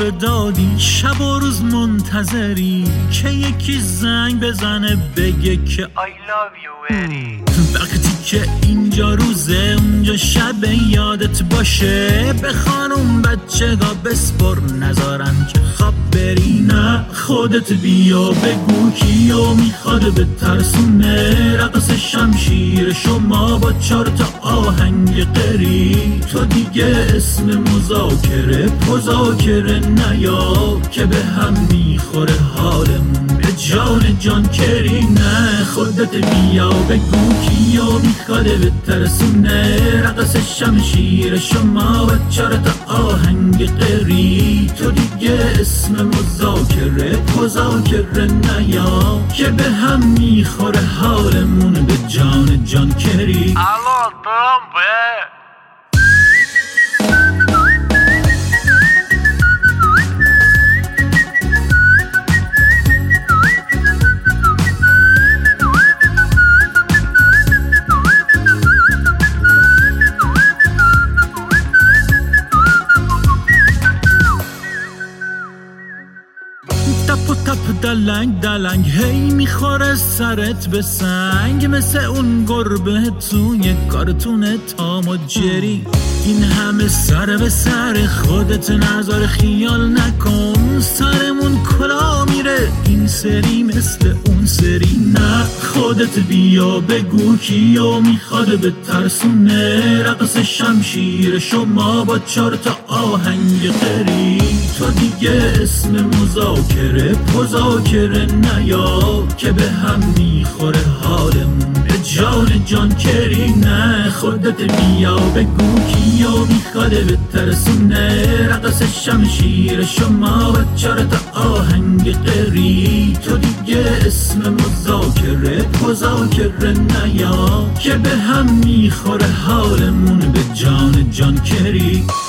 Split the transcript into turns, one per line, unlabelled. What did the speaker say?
حال دادی، شب و روز منتظری که یکی زنگ بزنه بگه که I love you very. وقتی که اینجا روزه اونجا شب یادت باشه، به خانوم بچه ها بسپر نذارن که خواب بری. نه خودت بیا بگو کیو میخواد به ترسونه، رقص شمشیر شما با 4 تا آهنگ قری. تو دیگه اسم مذاکره نیا که به هم میخوره حالمون به جان کری. نه خودت بیا بگو کیو میخواد به ترسونه، رقص شمشیر شما با 4 تا آهنگ قری. تو دیگه اسم مذاکره نیا که به هم میخوره حالمون به جان کری.
الو دامبه
تپ و تپ دلنگ هی میخوره سرت به سنگ، مثل اون گربه توی کارتون تام و جری. این همه سر به سر خودت نذار خیال نکن، سرمون کلا میره این سری مثل اون سری. نه خودت بیا بگو کیو میخواد به ترسونه، رقص شمشیر شما با 4 تا آهنگ قری. تو دیگه اسم مذاکره نیا که به هم میخوره حالمون به جان کری. نه خودت بیا بگو کیو میخواد به ترسونه، رقص شمشیر شما با 4 تا آهنگ قری. تو دیگه اسم مذاکره نیا که به هم میخوره حالمون به جان کری.